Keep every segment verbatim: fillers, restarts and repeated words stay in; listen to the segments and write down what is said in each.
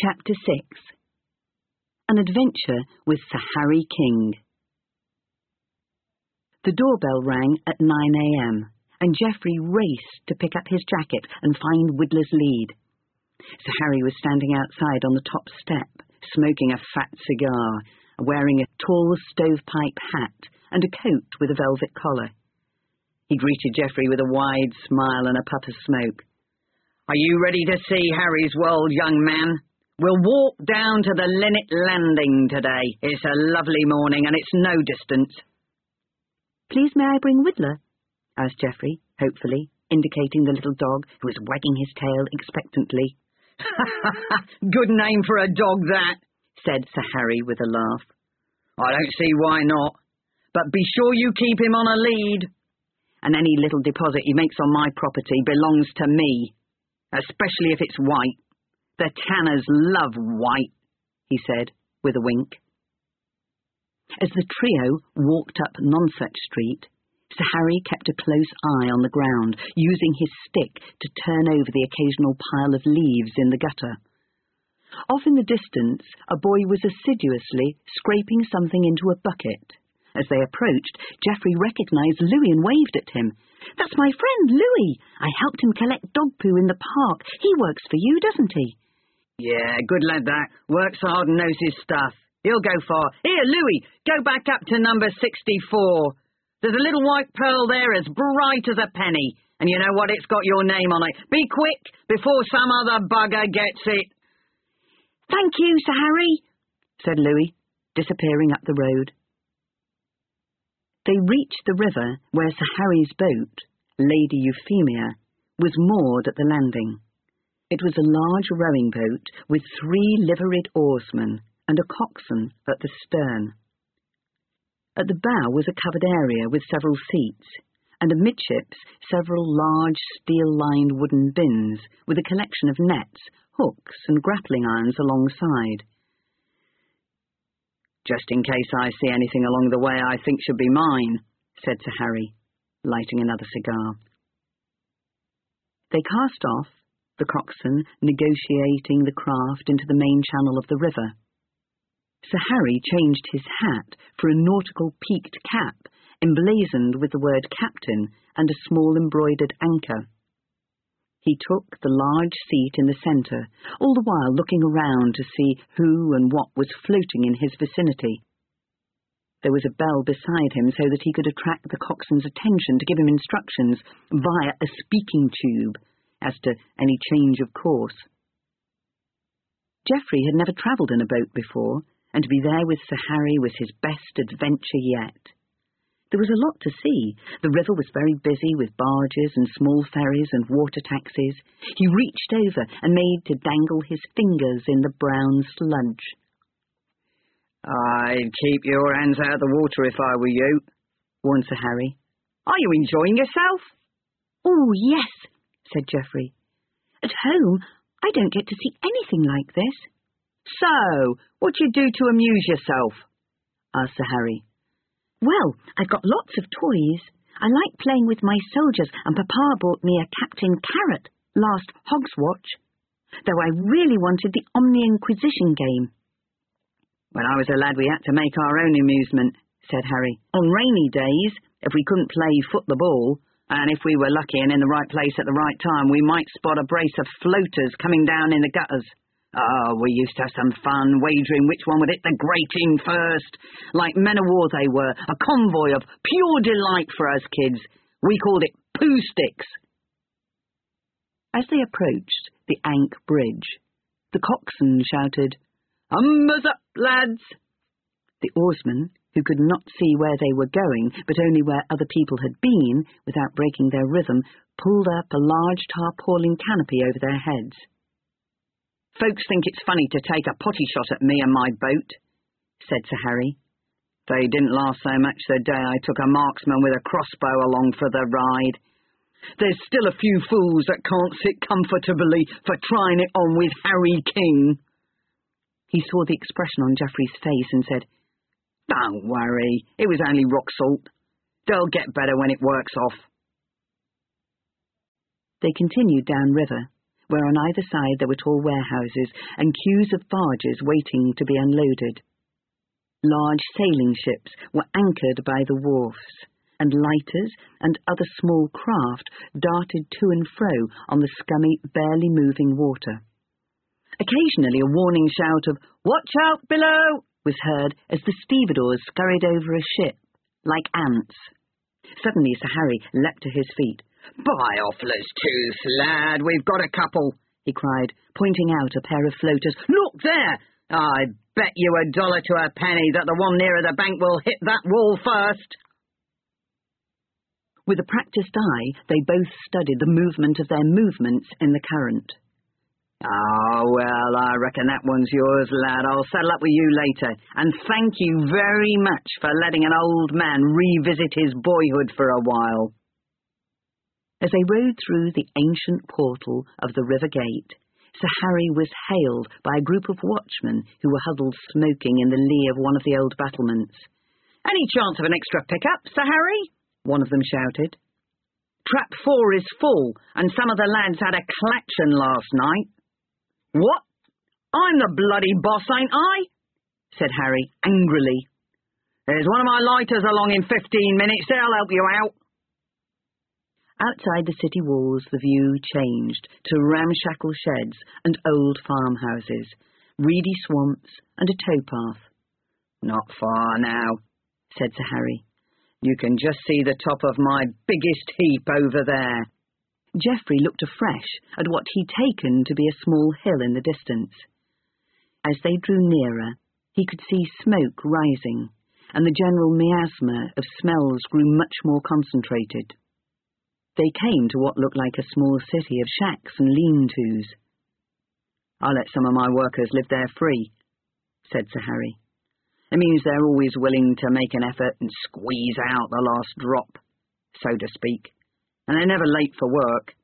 Chapter six. An Adventure with Sir Harry King. The doorbell rang at nine a m, and Geoffrey raced to pick up his jacket and find Widdler's lead. Sir Harry was standing outside on the top step, smoking a fat cigar, wearing a tall stovepipe hat and a coat with a velvet collar. He greeted Geoffrey with a wide smile and a puff of smoke. "Are you ready to see Harry's world, young man? We'll walk down to the Linnet Landing today. It's a lovely morning and it's no distance." "Please may I bring Widdler?" asked Geoffrey, hopefully, indicating the little dog who was wagging his tail expectantly. "Good name for a dog, that," said Sir Harry with a laugh. "I don't see why not, but be sure you keep him on a lead. And any little deposit he makes on my property belongs to me, especially if it's white. The tanners love white," he said, with a wink. As the trio walked up Nonsuch Street, Sir Harry kept a close eye on the ground, using his stick to turn over the occasional pile of leaves in the gutter. Off in the distance, a boy was assiduously scraping something into a bucket. As they approached, Geoffrey recognised Louis and waved at him. "That's my friend, Louis. I helped him collect dog poo in the park. He works for you, doesn't he?" "Yeah, good lad that. Works hard and knows his stuff. He'll go far. Here, Louis, go back up to number sixty-four. There's a little white pearl there as bright as a penny, and you know what? It's got your name on it. Be quick, before some other bugger gets it." "Thank you, Sir Harry," said Louis, disappearing up the road. They reached the river where Sir Harry's boat, Lady Euphemia, was moored at the landing. It was a large rowing boat with three liveried oarsmen and a coxswain at the stern. At the bow was a covered area with several seats, and amidships several large steel-lined wooden bins with a collection of nets, hooks and grappling irons alongside. "Just in case I see anything along the way I think should be mine," said Sir Harry, lighting another cigar. They cast off, the coxswain negotiating the craft into the main channel of the river. Sir Harry changed his hat for a nautical peaked cap, emblazoned with the word captain and a small embroidered anchor. He took the large seat in the centre, all the while looking around to see who and what was floating in his vicinity. There was a bell beside him so that he could attract the coxswain's attention to give him instructions via a speaking tube as to any change of course. Geoffrey had never travelled in a boat before, and to be there with Sir Harry was his best adventure yet. There was a lot to see. The river was very busy with barges and small ferries and water taxis. He reached over and made to dangle his fingers in the brown sludge. "I'd keep your hands out of the water if I were you," warned Sir Harry. "Are you enjoying yourself?" "Oh, yes," said Geoffrey. "At home, I don't get to see anything like this." "So, what do you do to amuse yourself?" asked Sir Harry. "Well, I've got lots of toys. I like playing with my soldiers, and Papa bought me a Captain Carrot last Hogswatch, though I really wanted the Omni Inquisition game." "When I was a lad we had to make our own amusement," said Harry. "On rainy days, if we couldn't play foot the ball, and if we were lucky and in the right place at the right time, we might spot a brace of floaters coming down in the gutters. Oh, we used to have some fun, wagering which one would hit the grating first. Like men of war they were, a convoy of pure delight for us kids. We called it poo sticks." As they approached the Ankh Bridge, the coxswain shouted, "Umbers up, lads!" The oarsmen, who could not see where they were going, but only where other people had been, without breaking their rhythm, pulled up a large tarpaulin canopy over their heads. "Folks think it's funny to take a potty shot at me and my boat," said Sir Harry. "They didn't laugh so much the day I took a marksman with a crossbow along for the ride. There's still a few fools that can't sit comfortably for trying it on with Harry King." He saw the expression on Geoffrey's face and said, "Don't worry, it was only rock salt. They'll get better when it works off." They continued downriver, where on either side there were tall warehouses and queues of barges waiting to be unloaded. Large sailing ships were anchored by the wharfs, and lighters and other small craft darted to and fro on the scummy, barely moving water. Occasionally a warning shout of "Watch out below!" was heard as the stevedores scurried over a ship, like ants. Suddenly Sir Harry leapt to his feet. "By Offler's tooth, lad, we've got a couple," he cried, pointing out a pair of floaters. "Look there! I bet you a dollar to a penny that the one nearer the bank will hit that wall first." With a practised eye, they both studied the movement of their movements in the current. "Oh, well, I reckon that one's yours, lad. I'll settle up with you later. And thank you very much for letting an old man revisit his boyhood for a while." As they rode through the ancient portal of the river gate, Sir Harry was hailed by a group of watchmen who were huddled smoking in the lee of one of the old battlements. "Any chance of an extra pickup, Sir Harry?" one of them shouted. "Trap four is full, and some of the lads had a collection last night." "What? I'm the bloody boss, ain't I?" said Harry, angrily. "There's one of my lighters along in fifteen minutes. They'll help you out." Outside the city walls the view changed to ramshackle sheds and old farmhouses, reedy swamps and a towpath. "Not far now," said Sir Harry. "You can just see the top of my biggest heap over there." Geoffrey looked afresh at what he'd taken to be a small hill in the distance. As they drew nearer, he could see smoke rising, and the general miasma of smells grew much more concentrated. They came to what looked like a small city of shacks and lean-tos. "I'll let some of my workers live there free," said Sir Harry. "It means they're always willing to make an effort and squeeze out the last drop, so to speak, and they're never late for work."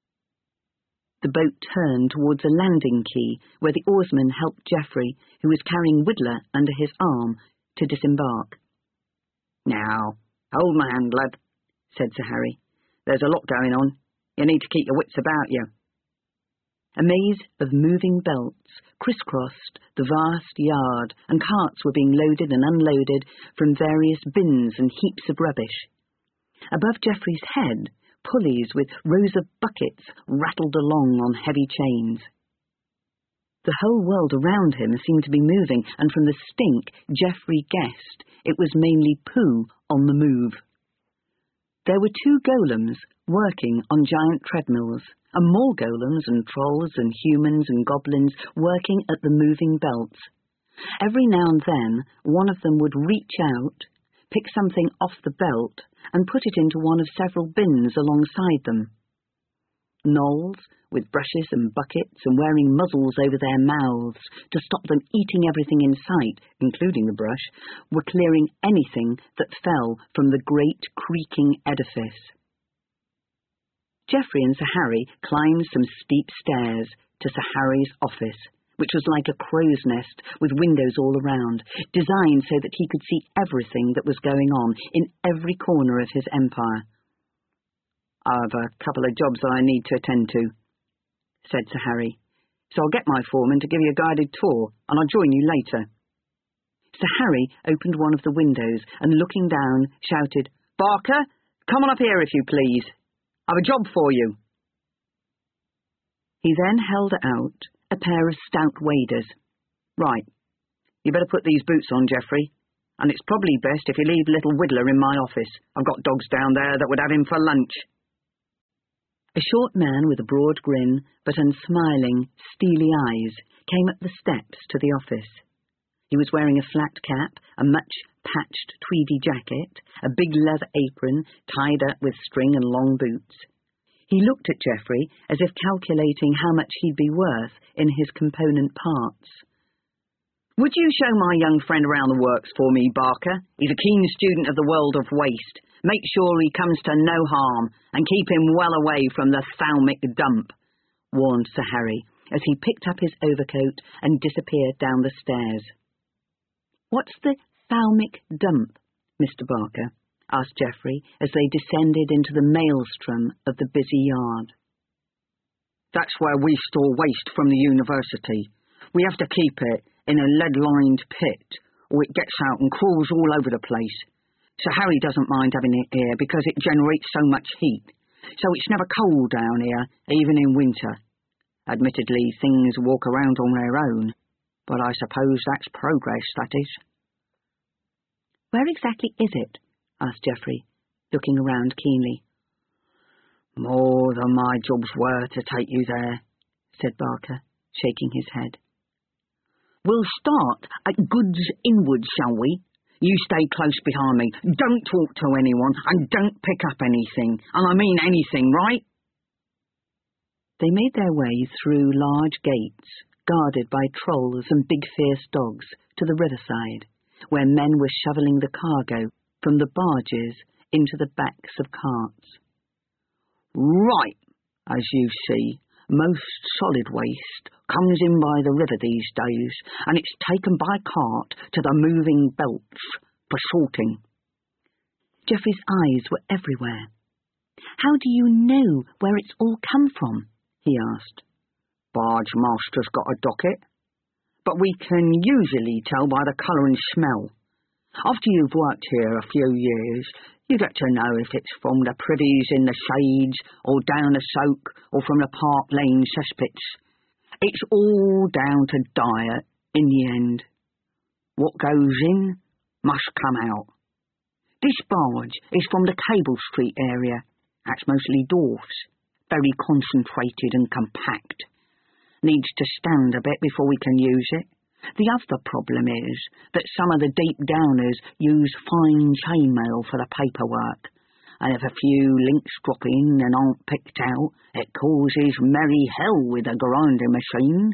The boat turned towards a landing quay where the oarsman helped Geoffrey, who was carrying Whittler under his arm, to disembark. "Now, hold my hand, lad," said Sir Harry. "There's a lot going on. You need to keep your wits about you." A maze of moving belts crisscrossed the vast yard, and carts were being loaded and unloaded from various bins and heaps of rubbish. Above Geoffrey's head, pulleys with rows of buckets rattled along on heavy chains. The whole world around him seemed to be moving, and from the stink, Geoffrey guessed it was mainly poo on the move. There were two golems working on giant treadmills, and more golems and trolls and humans and goblins working at the moving belts. Every now and then, one of them would reach out, pick something off the belt, and put it into one of several bins alongside them. Gnolls, with brushes and buckets and wearing muzzles over their mouths to stop them eating everything in sight, including the brush, were clearing anything that fell from the great creaking edifice. Geoffrey and Sir Harry climbed some steep stairs to Sir Harry's office, which was like a crow's nest with windows all around, designed so that he could see everything that was going on in every corner of his empire. "I've a couple of jobs I need to attend to," said Sir Harry, "so I'll get my foreman to give you a guided tour, and I'll join you later." Sir Harry opened one of the windows and, looking down, shouted, "Barker, come on up here if you please. I've a job for you." He then held out a pair of stout waders. "Right, you better put these boots on, Geoffrey, and it's probably best if you leave little Whittler in my office. I've got dogs down there that would have him for lunch." A short man with a broad grin, but unsmiling, steely eyes, came up the steps to the office. He was wearing a flat cap, a much-patched tweedy jacket, a big leather apron tied up with string and long boots. He looked at Geoffrey as if calculating how much he'd be worth in his component parts. "Would you show my young friend around the works for me, Barker? He's a keen student of the world of waste. Make sure he comes to no harm, and keep him well away from the thalmic dump," warned Sir Harry, as he picked up his overcoat and disappeared down the stairs. "What's the thalmic dump, Mister Barker?" asked Geoffrey, as they descended into the maelstrom of the busy yard. That's where we store waste from the university. We have to keep it in a lead-lined pit, or it gets out and crawls all over the place. So Harry doesn't mind having it here because it generates so much heat. So it's never cold down here, even in winter. Admittedly, things walk around on their own, but I suppose that's progress, that is. Where exactly is it? Asked Geoffrey, looking around keenly. More than my job's worth to take you there, said Barker, shaking his head. We'll start at Goods Inwood, shall we? You stay close behind me. Don't talk to anyone, and don't pick up anything. And I mean anything, right? They made their way through large gates, guarded by trolls and big fierce dogs, to the riverside, where men were shoveling the cargo from the barges into the backs of carts. Right, as you see, most solid waste comes in by the river these days, and it's taken by cart to the moving belts for sorting. Geoffrey's eyes were everywhere. How do you know where it's all come from? He asked. Barge master's got a docket, but we can usually tell by the colour and smell. After you've worked here a few years, you get to know if it's from the privies in the shades, or down the soak, or from the Park Lane cesspits. It's all down to diet in the end. What goes in must come out. This barge is from the Cable Street area. That's mostly dwarfs, very concentrated and compact. Needs to stand a bit before we can use it. The other problem is that some of the deep downers use fine chainmail for the paperwork, and if a few links drop in and aren't picked out, it causes merry hell with a grinding machine.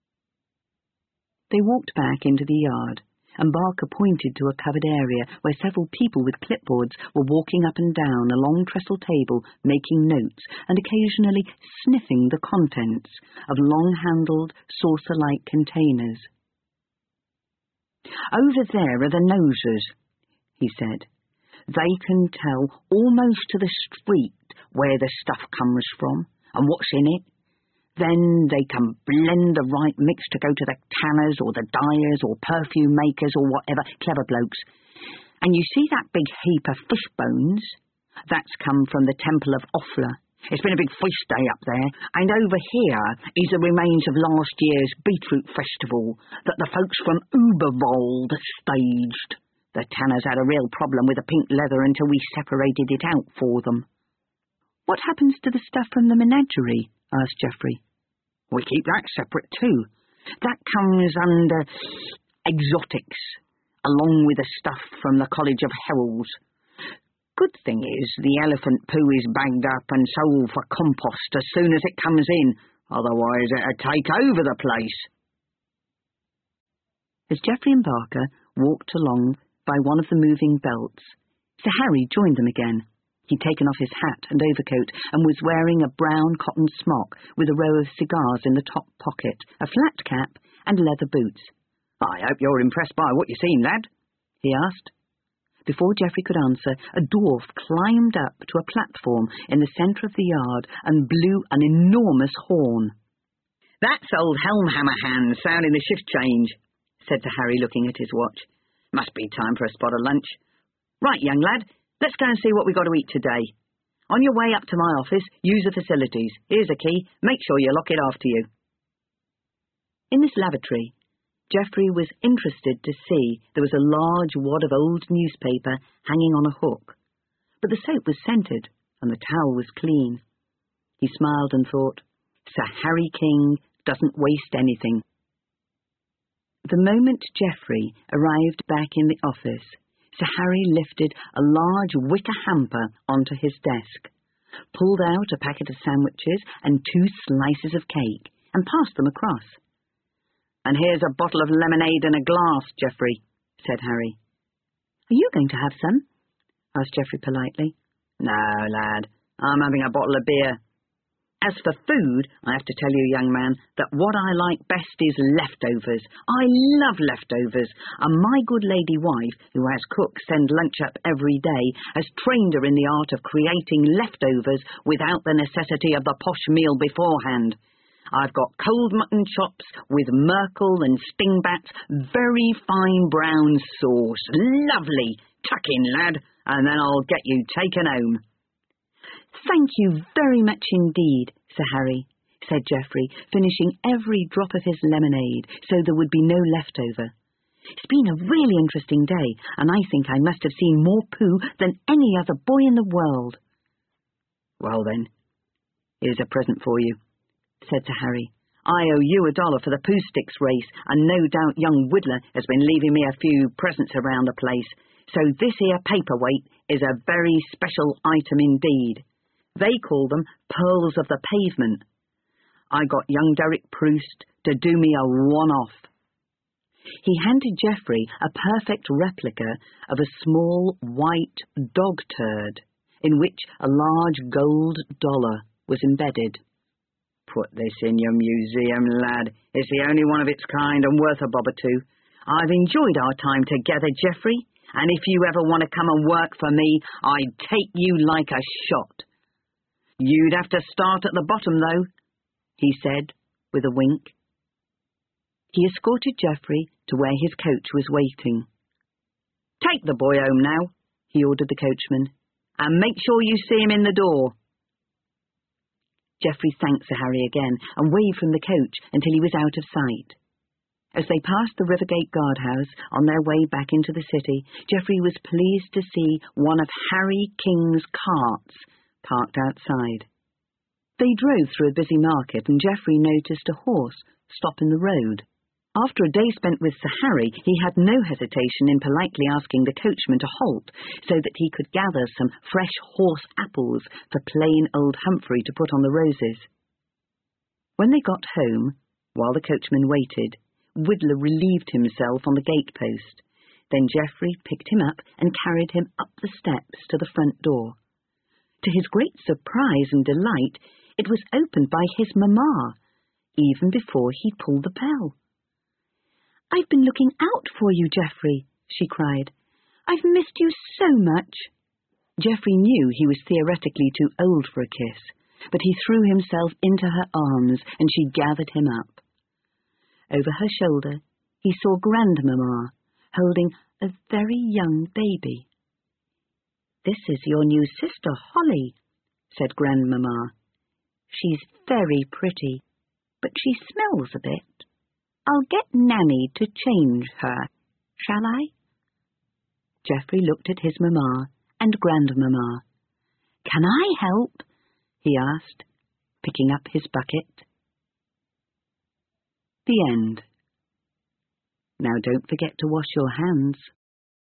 They walked back into the yard, and Barker pointed to a covered area where several people with clipboards were walking up and down a long trestle table, making notes and occasionally sniffing the contents of long-handled, saucer-like containers. Over there are the nosers, he said. They can tell almost to the street where the stuff comes from and what's in it. Then they can blend the right mix to go to the tanners or the dyers or perfume makers or whatever, clever blokes. And you see that big heap of fish bones? That's come from the Temple of Offla. It's been a big feast day up there, and over here is the remains of last year's beetroot festival that the folks from Uberwald staged. The tanners had a real problem with the pink leather until we separated it out for them. What happens to the stuff from the menagerie? Asked Geoffrey. We keep that separate too. That comes under exotics, along with the stuff from the College of Heralds. Good thing is, the elephant poo is bagged up and sold for compost as soon as it comes in, otherwise it'd take over the place. As Geoffrey and Barker walked along by one of the moving belts, Sir Harry joined them again. He'd taken off his hat and overcoat and was wearing a brown cotton smock with a row of cigars in the top pocket, a flat cap and leather boots. I hope you're impressed by what you've seen, lad, he asked. Before Geoffrey could answer, a dwarf climbed up to a platform in the centre of the yard and blew an enormous horn. That's old Helmhammer Hand sounding the shift change, said Sir Harry, looking at his watch. Must be time for a spot of lunch. Right, young lad, let's go and see what we've got to eat today. On your way up to my office, use the facilities. Here's a key. Make sure you lock it after you. In this lavatory, Geoffrey was interested to see there was a large wad of old newspaper hanging on a hook, but the soap was scented and the towel was clean. He smiled and thought, Sir Harry King doesn't waste anything. The moment Geoffrey arrived back in the office, Sir Harry lifted a large wicker hamper onto his desk, pulled out a packet of sandwiches and two slices of cake, and passed them across. And here's a bottle of lemonade in a glass, Geoffrey, said Harry. Are you going to have some? Asked Geoffrey politely. No, lad, I'm having a bottle of beer. As for food, I have to tell you, young man, that what I like best is leftovers. I love leftovers, and my good lady wife, who has cooks send lunch up every day, has trained her in the art of creating leftovers without the necessity of the posh meal beforehand. I've got cold mutton chops with merkel and stingbats, very fine brown sauce. Lovely! Tuck in, lad, and then I'll get you taken home. Thank you very much indeed, Sir Harry, said Geoffrey, finishing every drop of his lemonade so there would be no leftover. It's been a really interesting day, and I think I must have seen more poo than any other boy in the world. Well then, here's a present for you, said Sir Harry. I owe you a dollar for the poo sticks race, and no doubt young Whittler has been leaving me a few presents around the place, so this here paperweight is a very special item indeed. They call them pearls of the pavement. I got young Derek Proust to do me a one-off. He handed Geoffrey a perfect replica of a small white dog turd, in which a large gold dollar was embedded. Put this in your museum, lad. It's the only one of its kind and worth a bob or two. I've enjoyed our time together, Geoffrey, and if you ever want to come and work for me, I'd take you like a shot. You'd have to start at the bottom, though, he said, with a wink. He escorted Geoffrey to where his coach was waiting. Take the boy home now, he ordered the coachman, and make sure you see him in the door. Geoffrey thanked Sir Harry again and waved from the coach until he was out of sight. As they passed the Rivergate guardhouse on their way back into the city, Geoffrey was pleased to see one of Harry King's carts parked outside. They drove through a busy market, and Geoffrey noticed a horse stop in the road. After a day spent with Sir Harry, he had no hesitation in politely asking the coachman to halt so that he could gather some fresh horse apples for plain old Humphrey to put on the roses. When they got home, while the coachman waited, Whittler relieved himself on the gatepost. Then Geoffrey picked him up and carried him up the steps to the front door. To his great surprise and delight, it was opened by his mamma, even before he pulled the bell. "I've been looking out for you, Geoffrey," she cried. "I've missed you so much." Geoffrey knew he was theoretically too old for a kiss, but he threw himself into her arms, and she gathered him up. Over her shoulder, he saw Grandmamma, holding a very young baby. "This is your new sister, Holly," said Grandmamma. "She's very pretty, but she smells a bit. I'll get Nanny to change her, shall I?" Geoffrey looked at his mamma and Grandmamma. "Can I help?" he asked, picking up his bucket. The end. Now don't forget to wash your hands.